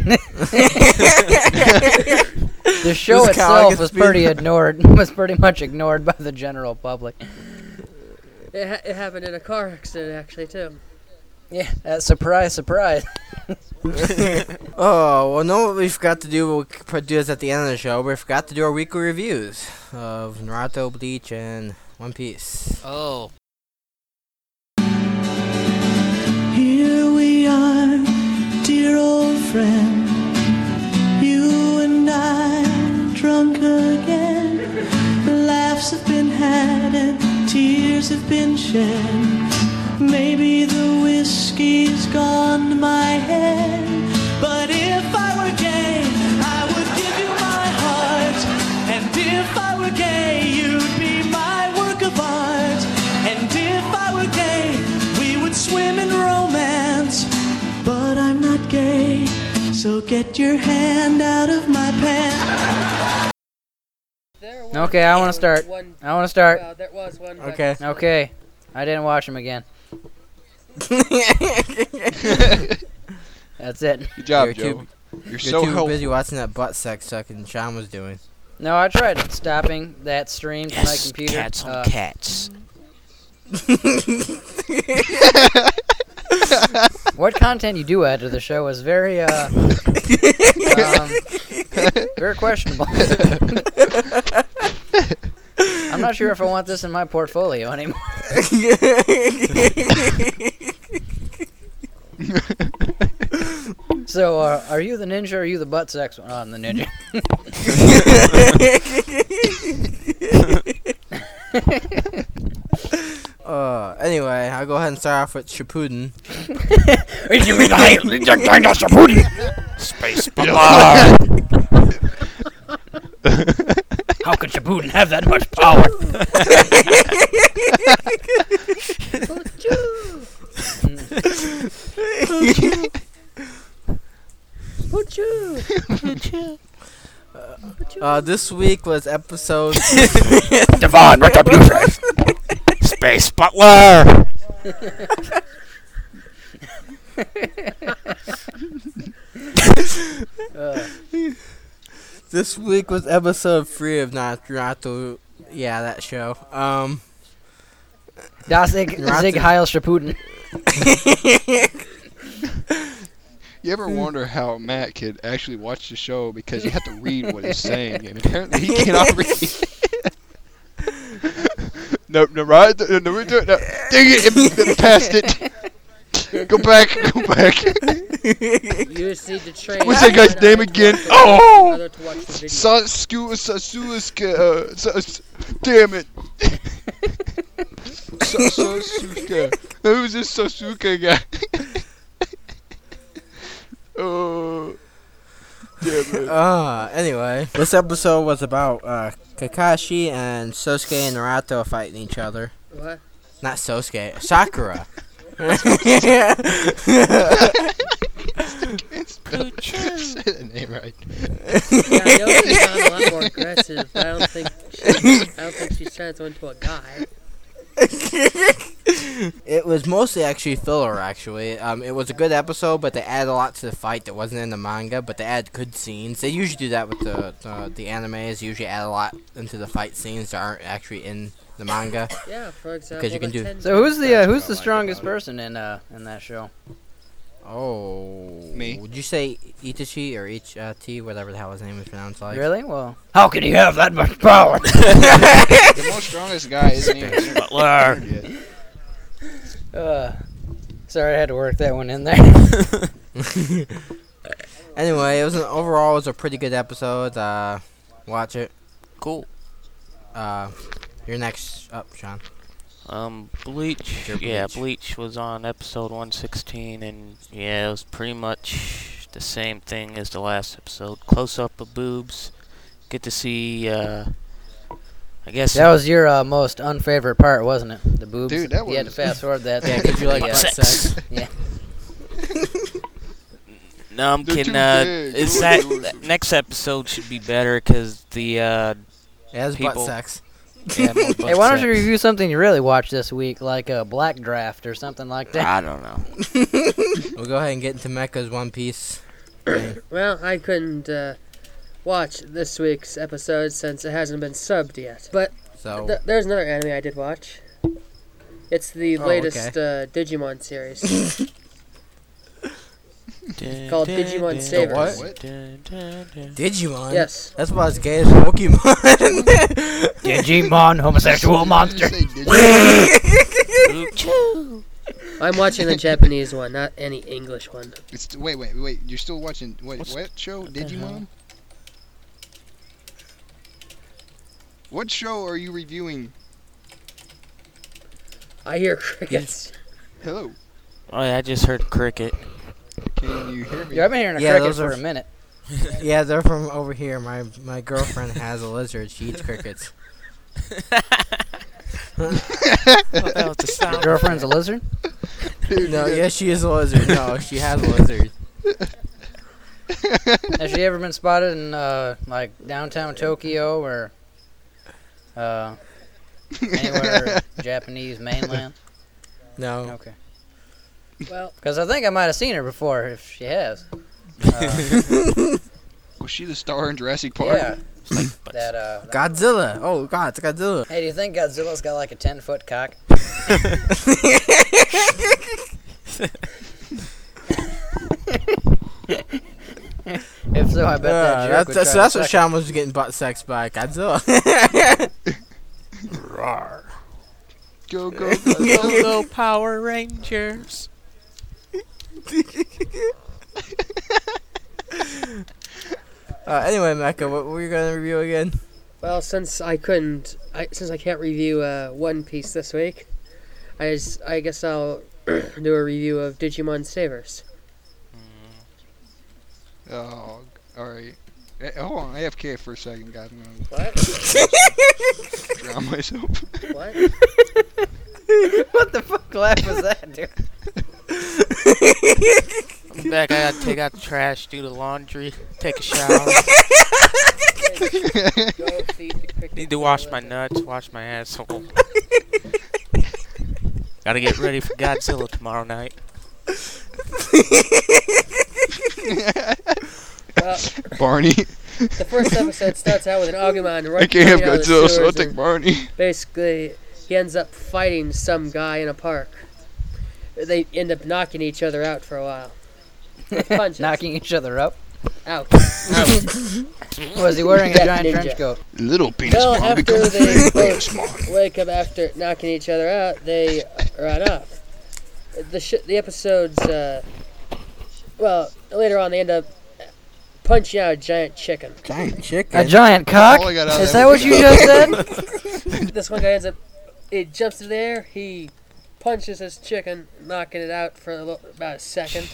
The show This cow itself gets was beat. pretty much ignored by the general public. It happened in a car accident, actually, too. Yeah, surprise, surprise. Oh, well, no, what we forgot to do, we'll do this at the end of the show, we forgot to do our weekly reviews of Naruto, Bleach, and One Piece. Oh. Here we are, dear old friend. You and I, drunk again. Laughs have been had and tears have been shed. Maybe the whiskey's gone to my head. But if I were gay, I would give you my heart. And if I were gay, you'd be my work of art. And if I were gay, we would swim in romance. But I'm not gay, so get your hand out of my pants. Okay, I want to start. There was one. but- Okay. Okay, I didn't watch him again. That's it. Good job, You're Joe. too- You're so too helpful. busy watching that butt sex sucking Sean was doing. No, I tried stopping that stream to my Yes, computer. cats on cats. What content you do add to the show is very, very questionable. I'm not sure if I want this in my portfolio anymore. So, are you the ninja or are you the butt sex one? Oh, I'm the ninja. Anyway, I'll go ahead and start off with Shippuden. Space Butler! How could Shippuden have that much power? This week was episode Devon, retribution! Space Butler! This week was episode 3 of Naruto. Yeah, that show. Das Zig Heil Shippuden. You ever wonder how Matt could actually watch the show because you have to read what he's saying, and apparently he cannot read. No, right? No, dang it, past it. Go back. You just need to train. What's that guy's name again? Oh! Damn it. Sasuke. Who's this Sasuke guy? Oh. Damn it. Anyway, this episode was about Kakashi and Sosuke and Naruto fighting each other. What? Not Sosuke, Sakura. Say the name right. Yeah, I know she sounds a lot more aggressive, but I don't think she turns into a guy. It was mostly actually filler, actually. It was a good episode, but they added a lot to the fight that wasn't in the manga, but they added good scenes. They usually do that with the animes, usually add a lot into the fight scenes that aren't actually in the manga. Yeah, for example, because you can do. So who's the strongest person in that show? Oh, me. Would you say Itachi or Ichi, whatever the hell his name is pronounced like? Really? Well, how can he have that much power? The most strongest guy isn't even Butler. Sorry, I had to work that one in there. Anyway, overall it was a pretty good episode. Watch it. Cool. You're next up, Sean. Bleach. Yeah, Bleach was on episode 116, and yeah, it was pretty much the same thing as the last episode. Close up of boobs. Get to see. I guess that was your most unfavorite part, wasn't it? The boobs. Dude, that was. You had to fast forward that. Yeah, because you like butt sex. Yeah. No, I'm kidding. It's that next episode should be better because the it has people, butt sex. Yeah, more butt Hey, why don't sex. you review something you really watched this week, like a Black Draft or something like that? I don't know. We'll go ahead and get into Mecha's One Piece. Well, I couldn't watch this week's episode since it hasn't been subbed yet. But there's another anime I did watch. It's the latest Digimon series. Called Digimon Savers. What? Digimon? Yes. That's about as gay as Pokemon. Digimon, homosexual monster. I'm watching the Japanese one, not any English one. Wait. You're still watching what show? Digimon? What show are you reviewing? I hear crickets. Hello. Oh yeah, I just heard cricket. Can you hear me? Yeah, I've been hearing a cricket for a minute. Yeah, they're from over here. My girlfriend has a lizard. She eats crickets. Your girlfriend's a lizard? No, yes, she is a lizard. No, she has a lizard. Has she ever been spotted in like downtown Tokyo or anywhere Japanese mainland? No. Okay. Well, because I think I might have seen her before. If she has. Was she the star in Jurassic Park? Yeah. Godzilla. Oh God, it's Godzilla. Hey, do you think Godzilla's got like a 10-foot cock? If so, I bet that jerk would try that's to what suck Sean was getting butt sexed by Godzilla. Rawr. Go, go, go, go, go, Power Rangers. Anyway, Mecha, what were you gonna review again? Well, since I can't review One Piece this week, I guess I'll do a review of Digimon Savers. Oh, alright. Hold on, AFK for a second, guys. What? Drown myself. What? What the fuck laugh was that, dude? I'm back. I gotta take out the trash, do the laundry, take a shower. Need to wash my nuts, wash my asshole. Gotta get ready for Godzilla tomorrow night. Barney. The first episode starts out with an Agumon I can't have Godzilla, so I'll take Barney. Basically, he ends up fighting some guy in a park. They end up knocking each other out for a while. With punches. Knocking each other up. Out. Was he wearing a giant trench coat? Little penis Well, man after becomes they big penis man. both wake up after knocking each other out, they run off. The episodes, well, later on they end up punching out a giant chicken. Giant chicken? A giant cock? All I got out Is there that was- what you just said? This one guy ends up, it jumps through the air, he punches his chicken, knocking it out for about a second.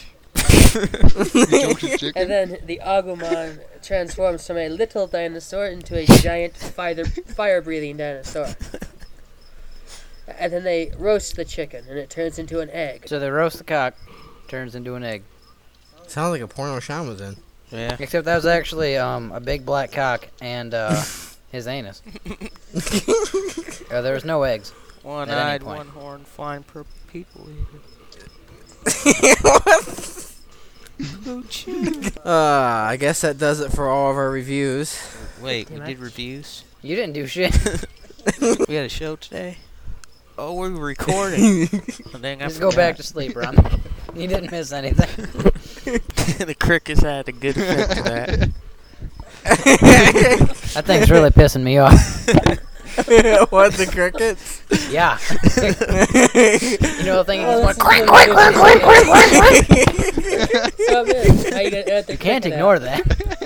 And then the Agumon transforms from a little dinosaur into a giant fire-breathing dinosaur. And then they roast the chicken, and it turns into an egg. So they roast the cock, turns into an egg. Sounds like a porno Sean was in. Yeah. Except that was actually a big black cock and his anus. There was no eggs. One-eyed, one-horned, flying purple people eater. I guess that does it for all of our reviews. Wait, we did reviews? You didn't do shit. We had a show today? Oh, we're recording. Just go back to sleep, Ron. You didn't miss anything. The crickets had a good effect to that. That thing's really pissing me off. What, the crickets? Yeah. You know the thing is going quack, quack, quack, quack, quack, quack. You can't ignore that.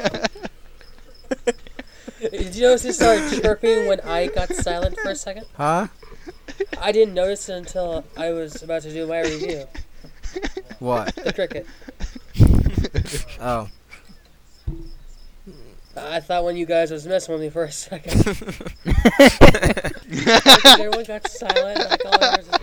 Did you notice it started chirping when I got silent for a second? Huh? I didn't notice it until I was about to do my review. What? The cricket. Oh. I thought when you guys was messing with me for a second. Everyone got silent. Like all I heard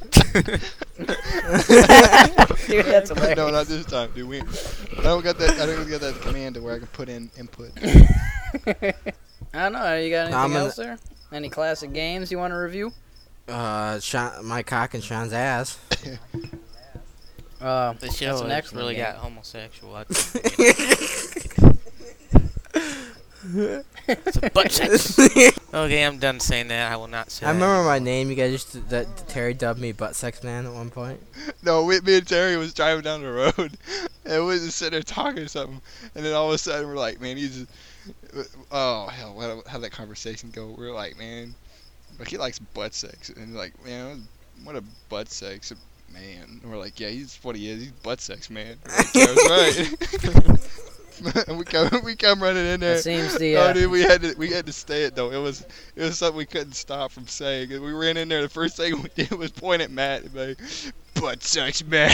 was Dude, that's hilarious. No, not this time, dude. I don't got that command to where I can put in input. I don't know. You got anything I'm else there? Any classic games you want to review? My cock and Sean's ass. The show that's an has excellent really game. got homosexual. It's a butt sex. Okay, I'm done saying that. I will not say I that remember my anymore. name. You guys used to, that Terry dubbed me Butt Sex Man at one point. No, me and Terry was driving down the road, and we was just sitting there talking or something, and then all of a sudden we're like, man, he's, oh hell, how'd that conversation go? We're like, man, like he likes butt sex, and like, man, what a butt sex man. And we're like, yeah, he's what he is. He's butt sex man. We're like, yeah, that's right. And we come running in there. It seems the Oh, dude, we had to stay it though. It was something we couldn't stop from saying. And we ran in there. The first thing we did was point at Matt and be like, "Butt sex man."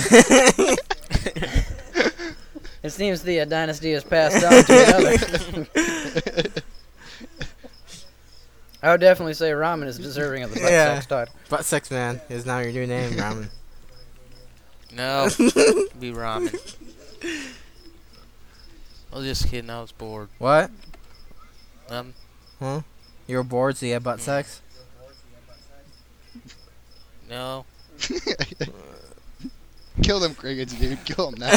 It seems the dynasty has passed on to another. I would definitely say Ramen is deserving of the butt sex title. Butt Sex Man is now your new name, Ramen. No, be ramen. I was just kidding. I was bored. What? Huh? You were bored, so you had butt sex? No. Kill them crickets, dude. Kill them now.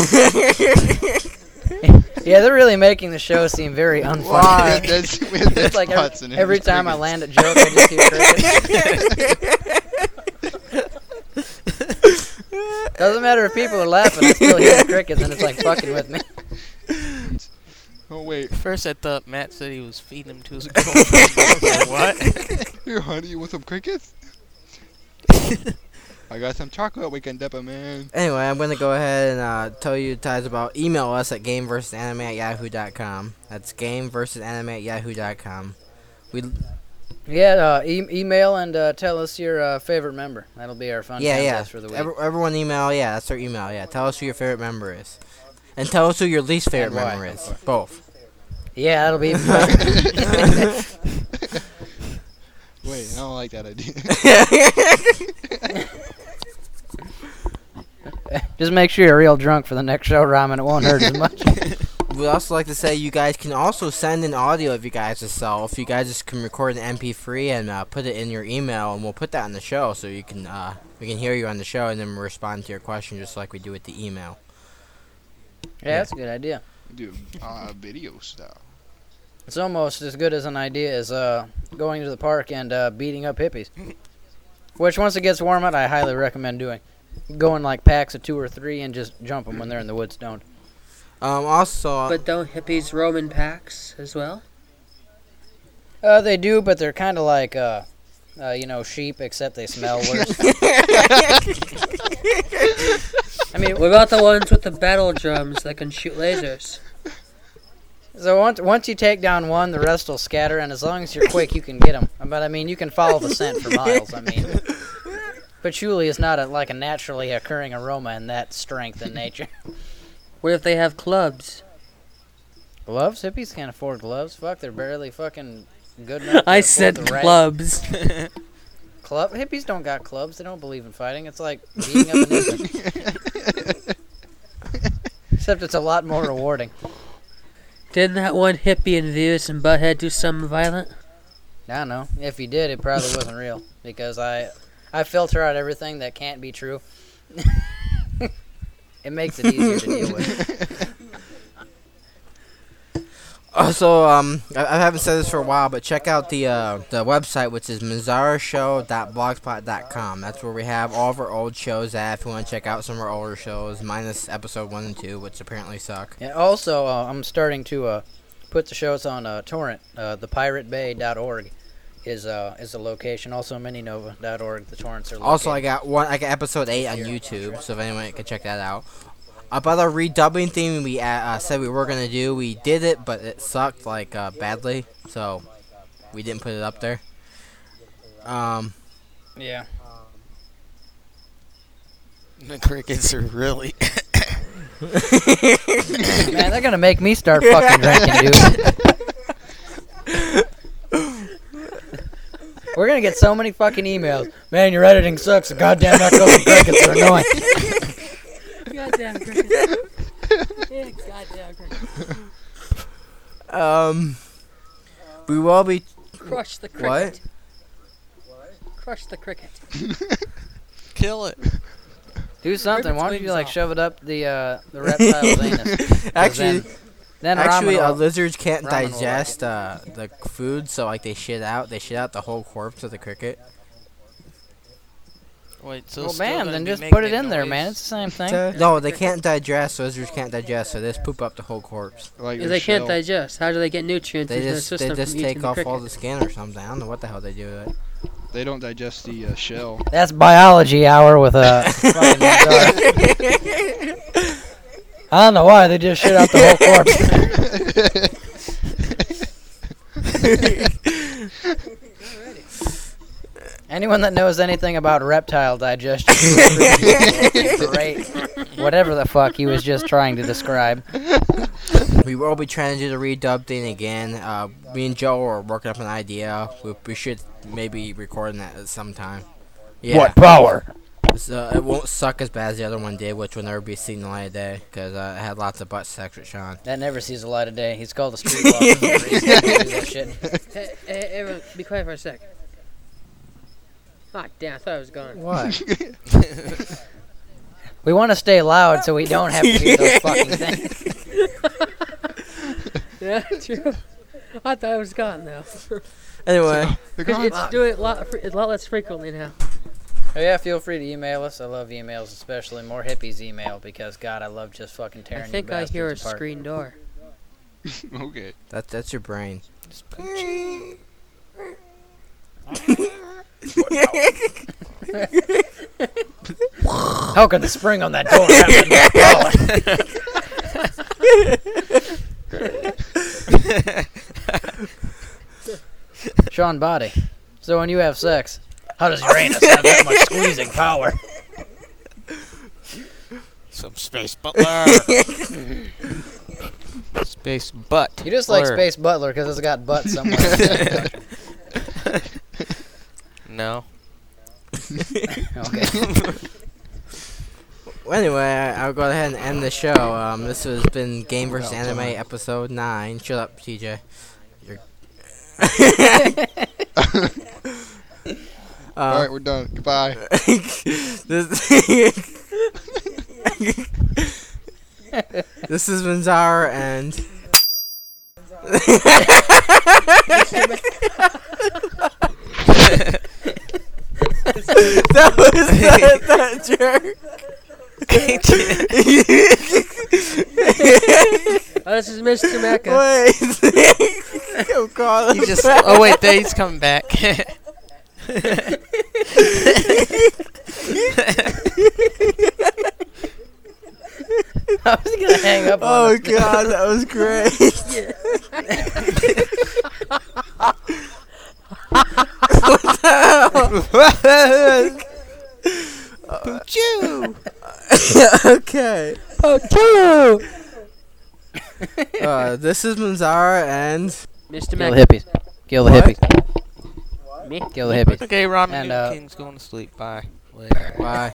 Yeah, they're really making the show seem very unfunny. It's like every time I land a joke, I just hear crickets. Doesn't matter if people are laughing, I still hear the crickets, and it's like fucking with me. Oh wait. First, I thought Matt said he was feeding them to his girlfriend. I was like, what? Here, honey, you want some crickets? I got some chocolate. We can dip them in. Anyway, I'm going to go ahead and tell you guys about email us at gameversusanime@yahoo.com. That's gameversusanime@yahoo.com. Email and tell us your favorite member. That'll be our fun contest for the week. Everyone email, that's their email, Tell us who your favorite member is. And tell us who your least favorite member is. Both. Yeah, that'll be fun. Wait, I don't like that idea. Just make sure you're real drunk for the next show, Ramen. It won't hurt as much. We'd also like to say you guys can also send in audio of you guys yourself. You guys just can record an MP3 and put it in your email, and we'll put that in the show so you can we can hear you on the show, and then we'll respond to your question just like we do with the email. Yeah, that's a good idea. Do video style. It's almost as good as an idea as going to the park and beating up hippies. Which, once it gets warm out, I highly recommend doing. Go in like packs of 2 or 3 and just jump them when they're in the woods stoned. Also... But don't hippies roam in packs as well? They do, but they're kind of like, sheep, except they smell worse. I mean, what about the ones with the battle drums that can shoot lasers? So once you take down one, the rest will scatter, and as long as you're quick, you can get them. But I mean, you can follow the scent for miles. I mean, patchouli is not like a naturally occurring aroma in that strength in nature. What if they have clubs? Gloves? Hippies can't afford gloves. Fuck, they're barely fucking good enough. I said clubs. Club? Hippies don't got clubs. They don't believe in fighting. It's like beating up an infant. Except it's a lot more rewarding. Didn't that one hippie in Beavis and Butthead do something violent? I don't know. If he did, it probably wasn't real. Because I filter out everything that can't be true. It makes it easier to deal with. Also, I haven't said this for a while, but check out the website, which is MazaraShow.blogspot.com. That's where we have all of our old shows at. If you want to check out some of our older shows, minus episode 1 and 2, which apparently suck. Yeah, also, I'm starting to put the shows on torrent. ThePirateBay.org is a location. Also, Mininova.org. The torrents are located. Also, I got episode 8 on YouTube, so if anyone can check that out. About our redubbing theme we said we were going to do, we did it, but it sucked, badly, so we didn't put it up there. Yeah. The crickets are really... Man, they're going to make me start fucking drinking, dude. We're going to get so many fucking emails. Man, your editing sucks. Goddamn knuckles crickets are annoying. Goddamn crickets. Yeah, goddamn crickets. We will be... Crush the cricket. What? Crush the cricket. Kill it. Do something. Why don't you shove it up the reptile's anus? Actually, lizards can't digest the food, so they shit out. They shit out the whole corpse of the cricket. Wait, so well, bam, then just put it in there, man. It's the same thing. No, they can't digest. Lizards can't digest, so they just poop up the whole corpse. If they can't digest, how do they get nutrients into their system? They just from take eating off the all the skin or something. I don't know what the hell they do with it. They don't digest the shell. That's biology hour with a fucking I don't know why they just shit out the whole corpse. Anyone that knows anything about reptile digestion, great. Whatever the fuck he was just trying to describe. We will be trying to do the redub thing again. Me and Joe are working up an idea. We should maybe record that at some time. Yeah. What power? It won't suck as bad as the other one did, which will never be seen the light of day, because I had lots of butt sex with Sean. That never sees the light of day. He's called a streetwalker for a reason. That shit. Hey, everyone, be quiet for a sec. Ah, damn, I thought I was gone. What? We want to stay loud so we don't have to hear those fucking things. Yeah, true. I thought I was gone, though. Anyway. It's doing it a lot less frequently now. Oh yeah, feel free to email us. I love emails, especially more hippies email, because God, I love just fucking tearing you bastards apart. I think I hear a screen door. Okay. That's your brain. How could the spring on that door happen? Sean Body. So when you have sex, how does Uranus have that much squeezing power? Some Space Butler. Space Butt. You just like Space Butler because it's got butt somewhere. No. Okay. Well, anyway, I'll go ahead and end the show. This has been Game vs. Anime episode 9. Shut up, TJ. Alright, we're done. Goodbye. This is Manzar and... That was that jerk. Oh, this is Mr. Mecca. Wait. I'm calling. He just. Oh wait, there he's coming back. I was gonna hang up on Oh him. god, that was great. What the hell? Poochoo! Okay. Poochoo! This is Manzara and Mr. Kill the Mecca. hippies. Kill the What? hippies. Me? Kill the hippies. Okay, Ramen And, Noodle uh, King's going to sleep. Bye. Later. bye.